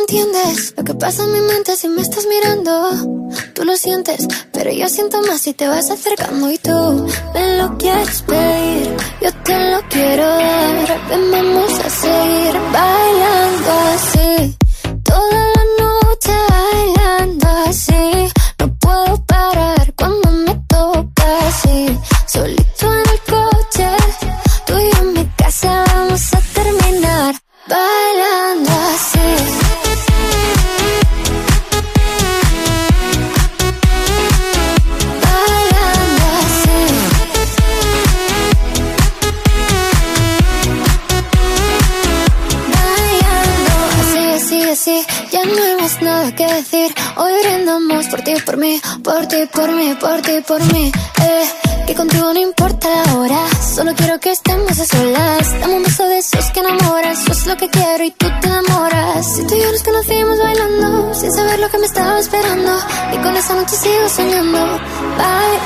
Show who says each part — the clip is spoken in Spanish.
Speaker 1: entiendes lo que pasa en mi mente si me estás mirando. Tú lo sientes, pero yo siento más si te vas acercando. Y tú me lo quieres pedir, yo te lo quiero dar. Ven, vamos a seguir bailando así, toda la noche bailando así. No puedo parar cuando me toca así. Solito en el coche, tú y yo en mi casa vamos a terminar bailando así. Sí, ya no hay más nada que decir. Hoy brindamos por ti, por mí, por ti, por mí, por ti, por mí. Que contigo no importa la hora, solo quiero que estemos a solas. Dame un beso de esos que enamoran, eso es lo que quiero y tú te enamoras. Si tú y yo nos conocimos bailando, sin saber lo que me estaba esperando, y con esa noche sigo soñando. Bye.